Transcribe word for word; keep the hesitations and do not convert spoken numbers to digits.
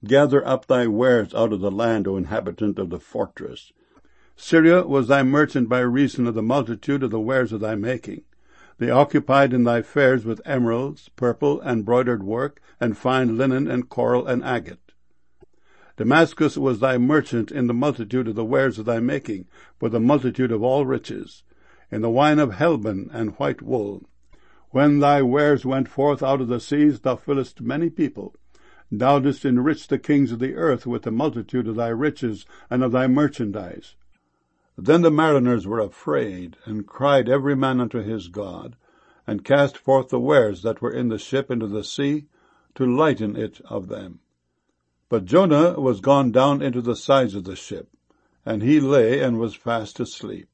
Gather up thy wares out of the land, O inhabitant of the fortress. Syria was thy merchant by reason of the multitude of the wares of thy making. They occupied in thy fairs with emeralds, purple, and broidered work, and fine linen, and coral, and agate. Damascus was thy merchant in the multitude of the wares of thy making, for the multitude of all riches, in the wine of Helbon and white wool. When thy wares went forth out of the seas, thou fillest many people. Thou didst enrich the kings of the earth with the multitude of thy riches and of thy merchandise. Then the mariners were afraid, and cried every man unto his God, and cast forth the wares that were in the ship into the sea, to lighten it of them. But Jonah was gone down into the sides of the ship, and he lay and was fast asleep.